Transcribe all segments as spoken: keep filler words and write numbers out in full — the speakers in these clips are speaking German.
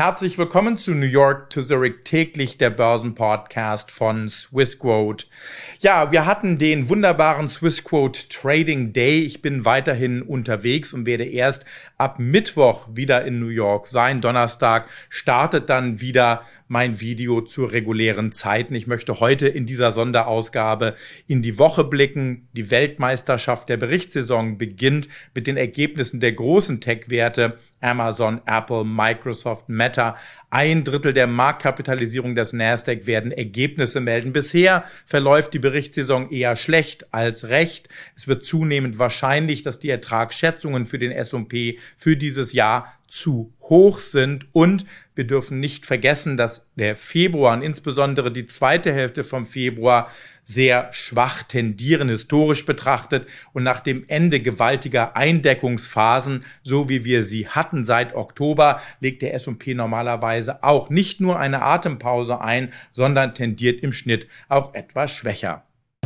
Herzlich willkommen zu New York to Zurich täglich, der Börsenpodcast von Swissquote. Ja, wir hatten den wunderbaren Swissquote Trading Day. Ich bin weiterhin unterwegs und werde erst ab Mittwoch wieder in New York sein. Donnerstag startet dann wieder mein Video zu regulären Zeiten. Ich möchte heute in dieser Sonderausgabe in die Woche blicken. Die Weltmeisterschaft der Berichtssaison beginnt mit den Ergebnissen der großen Tech-Werte. Amazon, Apple, Microsoft, Meta. Ein Drittel der Marktkapitalisierung des Nasdaq werden Ergebnisse melden. Bisher verläuft die Berichtssaison eher schlecht als recht. Es wird zunehmend wahrscheinlich, dass die Ertragsschätzungen für den S und P für dieses Jahr zu hoch sind. Und wir dürfen nicht vergessen, dass der Februar und insbesondere die zweite Hälfte vom Februar sehr schwach tendieren, historisch betrachtet. Und nach dem Ende gewaltiger Eindeckungsphasen, so wie wir sie hatten seit Oktober, legt der S und P normalerweise auch nicht nur eine Atempause ein, sondern tendiert im Schnitt auch etwas schwächer.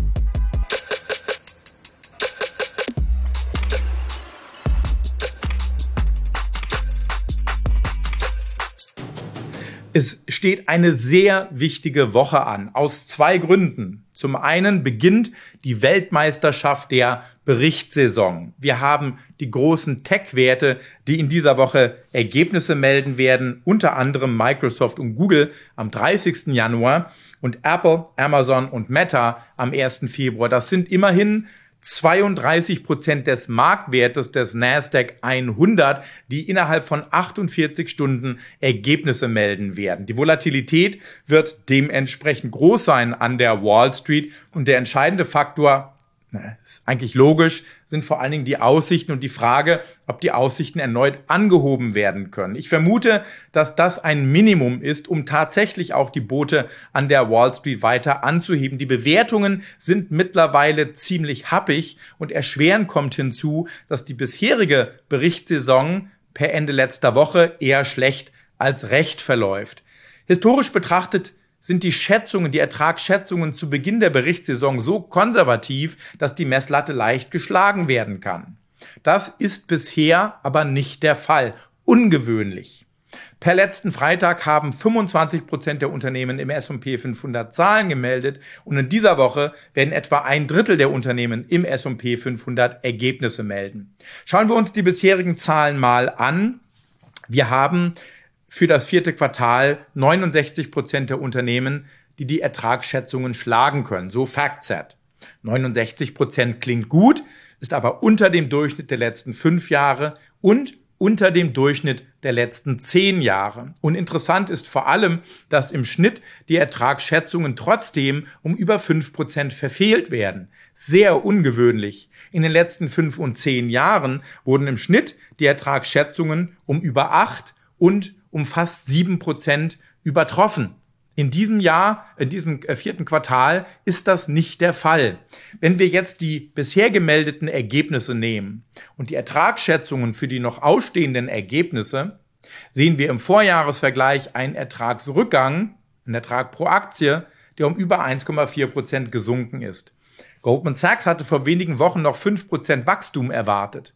Es steht eine sehr wichtige Woche an, aus zwei Gründen. Zum einen beginnt die Weltmeisterschaft der Berichtssaison. Wir haben die großen Tech-Werte, die in dieser Woche Ergebnisse melden werden, unter anderem Microsoft und Google am dreißigsten Januar und Apple, Amazon und Meta am ersten Februar. Das sind immerhin zweiunddreißig Prozent des Marktwertes des Nasdaq hundert, die innerhalb von achtundvierzig Stunden Ergebnisse melden werden. Die Volatilität wird dementsprechend groß sein an der Wall Street und der entscheidende Faktor, ist eigentlich logisch, sind vor allen Dingen die Aussichten und die Frage, ob die Aussichten erneut angehoben werden können. Ich vermute, dass das ein Minimum ist, um tatsächlich auch die Boote an der Wall Street weiter anzuheben. Die Bewertungen sind mittlerweile ziemlich happig und erschwerend kommt hinzu, dass die bisherige Berichtssaison per Ende letzter Woche eher schlecht als recht verläuft. Historisch betrachtet sind die Schätzungen, die Ertragsschätzungen zu Beginn der Berichtssaison so konservativ, dass die Messlatte leicht geschlagen werden kann. Das ist bisher aber nicht der Fall. Ungewöhnlich. Per letzten Freitag haben fünfundzwanzig Prozent der Unternehmen im S und P fünfhundert Zahlen gemeldet und in dieser Woche werden etwa ein Drittel der Unternehmen im S und P fünfhundert Ergebnisse melden. Schauen wir uns die bisherigen Zahlen mal an. Wir haben für das vierte Quartal neunundsechzig Prozent der Unternehmen, die die Ertragsschätzungen schlagen können. So FactSet. neunundsechzig Prozent klingt gut, ist aber unter dem Durchschnitt der letzten fünf Jahre und unter dem Durchschnitt der letzten zehn Jahre. Und interessant ist vor allem, dass im Schnitt die Ertragsschätzungen trotzdem um über fünf Prozent verfehlt werden. Sehr ungewöhnlich. In den letzten fünf und zehn Jahren wurden im Schnitt die Ertragsschätzungen um über acht und um fast sieben Prozent übertroffen. In diesem Jahr, in diesem vierten Quartal ist das nicht der Fall. Wenn wir jetzt die bisher gemeldeten Ergebnisse nehmen und die Ertragsschätzungen für die noch ausstehenden Ergebnisse, sehen wir im Vorjahresvergleich einen Ertragsrückgang, einen Ertrag pro Aktie, der um über eins Komma vier Prozent gesunken ist. Goldman Sachs hatte vor wenigen Wochen noch fünf Prozent Wachstum erwartet.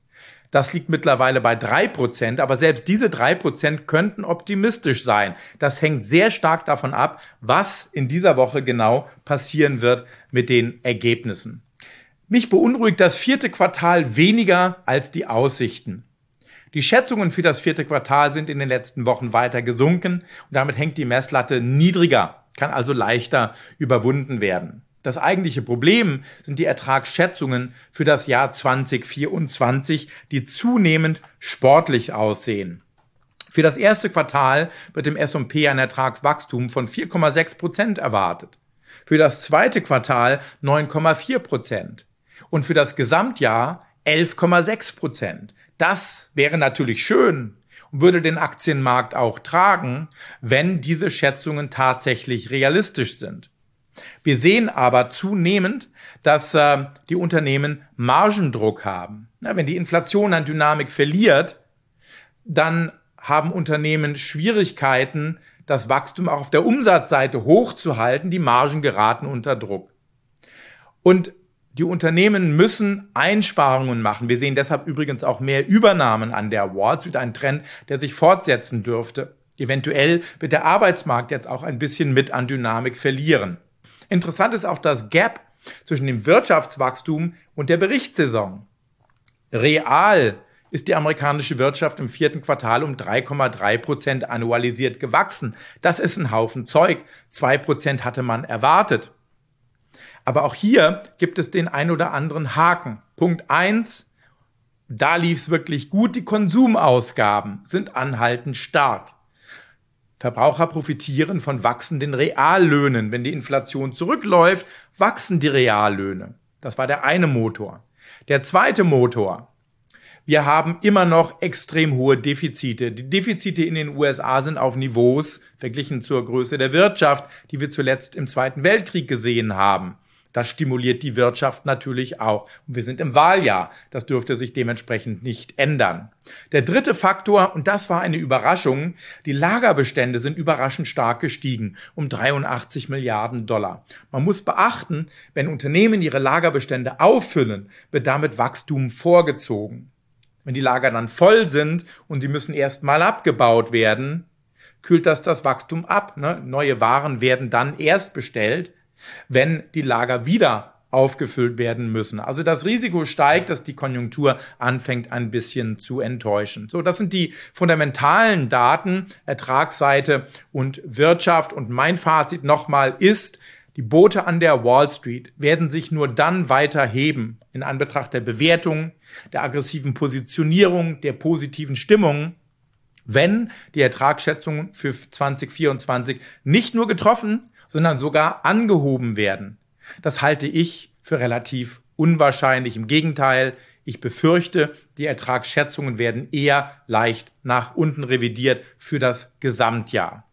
Das liegt mittlerweile bei drei Prozent, aber selbst diese drei Prozent könnten optimistisch sein. Das hängt sehr stark davon ab, was in dieser Woche genau passieren wird mit den Ergebnissen. Mich beunruhigt das vierte Quartal weniger als die Aussichten. Die Schätzungen für das vierte Quartal sind in den letzten Wochen weiter gesunken und damit hängt die Messlatte niedriger, kann also leichter überwunden werden. Das eigentliche Problem sind die Ertragsschätzungen für das Jahr zwanzig vierundzwanzig, die zunehmend sportlich aussehen. Für das erste Quartal wird im S und P ein Ertragswachstum von vier Komma sechs Prozent erwartet. Für das zweite Quartal neun Komma vier Prozent und für das Gesamtjahr elf Komma sechs Prozent. Das wäre natürlich schön und würde den Aktienmarkt auch tragen, wenn diese Schätzungen tatsächlich realistisch sind. Wir sehen aber zunehmend, dass äh, die Unternehmen Margendruck haben. Na, wenn die Inflation an Dynamik verliert, dann haben Unternehmen Schwierigkeiten, das Wachstum auch auf der Umsatzseite hochzuhalten. Die Margen geraten unter Druck. Und die Unternehmen müssen Einsparungen machen. Wir sehen deshalb übrigens auch mehr Übernahmen an der Wall Street, ein Trend, der sich fortsetzen dürfte. Eventuell wird der Arbeitsmarkt jetzt auch ein bisschen mit an Dynamik verlieren. Interessant ist auch das Gap zwischen dem Wirtschaftswachstum und der Berichtssaison. Real ist die amerikanische Wirtschaft im vierten Quartal um drei Komma drei Prozent annualisiert gewachsen. Das ist ein Haufen Zeug. zwei Prozent hatte man erwartet. Aber auch hier gibt es den ein oder anderen Haken. Punkt eins, da lief es wirklich gut. Die Konsumausgaben sind anhaltend stark. Verbraucher profitieren von wachsenden Reallöhnen. Wenn die Inflation zurückläuft, wachsen die Reallöhne. Das war der eine Motor. Der zweite Motor. Wir haben immer noch extrem hohe Defizite. Die Defizite in den U S A sind auf Niveaus, verglichen zur Größe der Wirtschaft, die wir zuletzt im Zweiten Weltkrieg gesehen haben. Das stimuliert die Wirtschaft natürlich auch. Und wir sind im Wahljahr. Das dürfte sich dementsprechend nicht ändern. Der dritte Faktor, und das war eine Überraschung, die Lagerbestände sind überraschend stark gestiegen, um dreiundachtzig Milliarden Dollar. Man muss beachten, wenn Unternehmen ihre Lagerbestände auffüllen, wird damit Wachstum vorgezogen. Wenn die Lager dann voll sind und die müssen erst mal abgebaut werden, kühlt das das Wachstum ab. Ne? Neue Waren werden dann erst bestellt, wenn die Lager wieder aufgefüllt werden müssen. Also das Risiko steigt, dass die Konjunktur anfängt ein bisschen zu enttäuschen. So, das sind die fundamentalen Daten, Ertragsseite und Wirtschaft. Und mein Fazit nochmal ist, die Boote an der Wall Street werden sich nur dann weiter heben, in Anbetracht der Bewertung, der aggressiven Positionierung, der positiven Stimmung, wenn die Ertragsschätzungen für zwanzig vierundzwanzig nicht nur getroffen, sondern sogar angehoben werden. Das halte ich für relativ unwahrscheinlich. Im Gegenteil, ich befürchte, die Ertragsschätzungen werden eher leicht nach unten revidiert für das Gesamtjahr.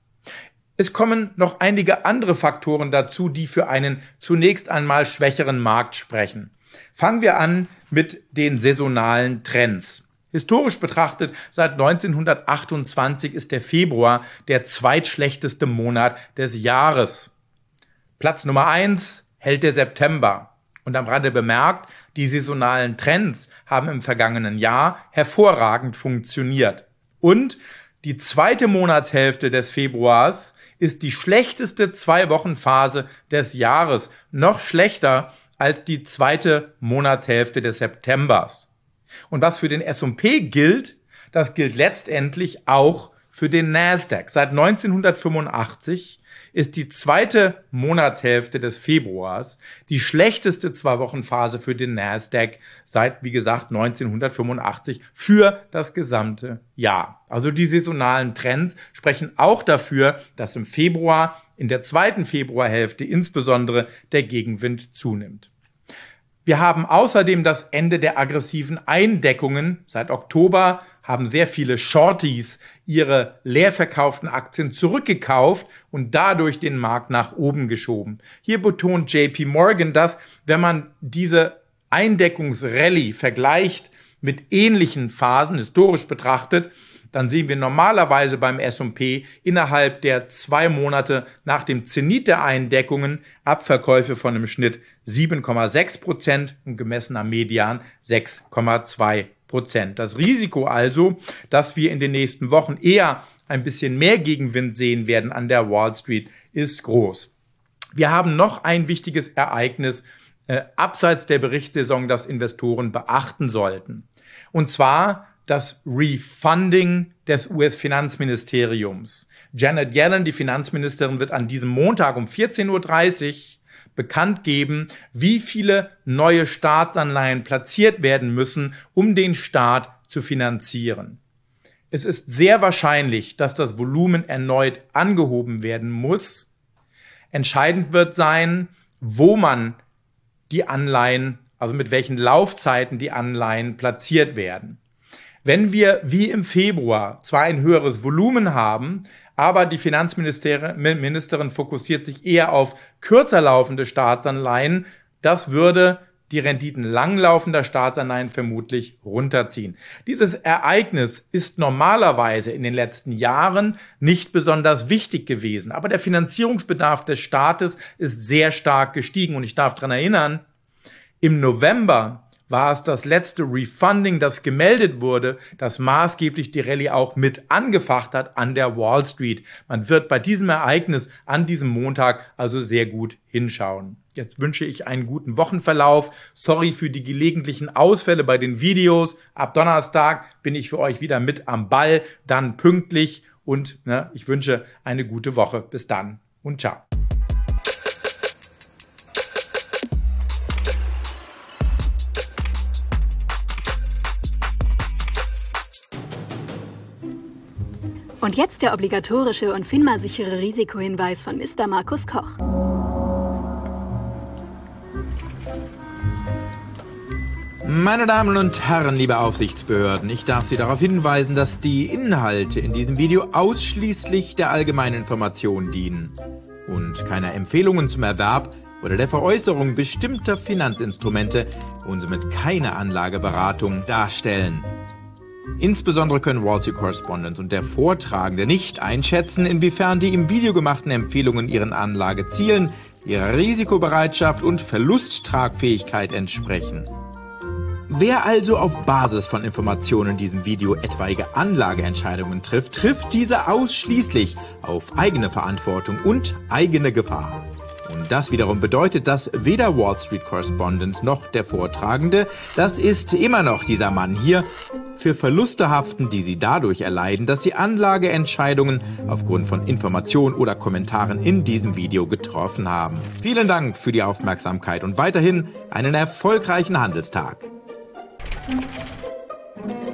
Es kommen noch einige andere Faktoren dazu, die für einen zunächst einmal schwächeren Markt sprechen. Fangen wir an mit den saisonalen Trends. Historisch betrachtet, seit neunzehnhundertachtundzwanzig ist der Februar der zweitschlechteste Monat des Jahres. Platz Nummer eins hält der September. Und am Rande bemerkt, die saisonalen Trends haben im vergangenen Jahr hervorragend funktioniert. Und die zweite Monatshälfte des Februars ist die schlechteste Zwei-Wochen-Phase des Jahres, noch schlechter als die zweite Monatshälfte des Septembers. Und was für den S und P gilt, das gilt letztendlich auch für den Nasdaq. Seit neunzehnhundertfünfundachtzig ist die zweite Monatshälfte des Februars die schlechteste Zwei-Wochen-Phase für den Nasdaq seit, wie gesagt, neunzehnhundertfünfundachtzig für das gesamte Jahr. Also die saisonalen Trends sprechen auch dafür, dass im Februar, in der zweiten Februarhälfte insbesondere, der Gegenwind zunimmt. Wir haben außerdem das Ende der aggressiven Eindeckungen. Seit Oktober haben sehr viele Shorties ihre leer verkauften Aktien zurückgekauft und dadurch den Markt nach oben geschoben. Hier betont J P Morgan, dass, wenn man diese Eindeckungsrallye vergleicht mit ähnlichen Phasen, historisch betrachtet, dann sehen wir normalerweise beim S und P innerhalb der zwei Monate nach dem Zenit der Eindeckungen Abverkäufe von im Schnitt sieben Komma sechs Prozent und gemessen am Median sechs Komma zwei Prozent. Das Risiko also, dass wir in den nächsten Wochen eher ein bisschen mehr Gegenwind sehen werden an der Wall Street, ist groß. Wir haben noch ein wichtiges Ereignis äh, abseits der Berichtssaison, das Investoren beachten sollten. Und zwar das Refunding des U S-Finanzministeriums. Janet Yellen, die Finanzministerin, wird an diesem Montag um vierzehn Uhr dreißig bekannt geben, wie viele neue Staatsanleihen platziert werden müssen, um den Staat zu finanzieren. Es ist sehr wahrscheinlich, dass das Volumen erneut angehoben werden muss. Entscheidend wird sein, wo man die Anleihen, also mit welchen Laufzeiten die Anleihen platziert werden. Wenn wir wie im Februar zwar ein höheres Volumen haben, aber die Finanzministerin fokussiert sich eher auf kürzer laufende Staatsanleihen, das würde die Renditen langlaufender Staatsanleihen vermutlich runterziehen. Dieses Ereignis ist normalerweise in den letzten Jahren nicht besonders wichtig gewesen, aber der Finanzierungsbedarf des Staates ist sehr stark gestiegen und ich darf daran erinnern, im November war es das letzte Refunding, das gemeldet wurde, das maßgeblich die Rallye auch mit angefacht hat an der Wall Street. Man wird bei diesem Ereignis an diesem Montag also sehr gut hinschauen. Jetzt wünsche ich einen guten Wochenverlauf. Sorry für die gelegentlichen Ausfälle bei den Videos. Ab Donnerstag bin ich für euch wieder mit am Ball, dann pünktlich und ne, ich wünsche eine gute Woche. Bis dann und ciao. Und jetzt der obligatorische und FINMA-sichere Risikohinweis von Mister Markus Koch. Meine Damen und Herren, liebe Aufsichtsbehörden, ich darf Sie darauf hinweisen, dass die Inhalte in diesem Video ausschließlich der allgemeinen Information dienen und keine Empfehlungen zum Erwerb oder der Veräußerung bestimmter Finanzinstrumente und somit keine Anlageberatung darstellen. Insbesondere können Wall Street Correspondent und der Vortragende nicht einschätzen, inwiefern die im Video gemachten Empfehlungen ihren Anlagezielen, ihrer Risikobereitschaft und Verlusttragfähigkeit entsprechen. Wer also auf Basis von Informationen in diesem Video etwaige Anlageentscheidungen trifft, trifft diese ausschließlich auf eigene Verantwortung und eigene Gefahr. Und das wiederum bedeutet, dass weder Wall Street Correspondent noch der Vortragende, das ist immer noch dieser Mann hier, für Verluste haften, die sie dadurch erleiden, dass sie Anlageentscheidungen aufgrund von Informationen oder Kommentaren in diesem Video getroffen haben. Vielen Dank für die Aufmerksamkeit und weiterhin einen erfolgreichen Handelstag.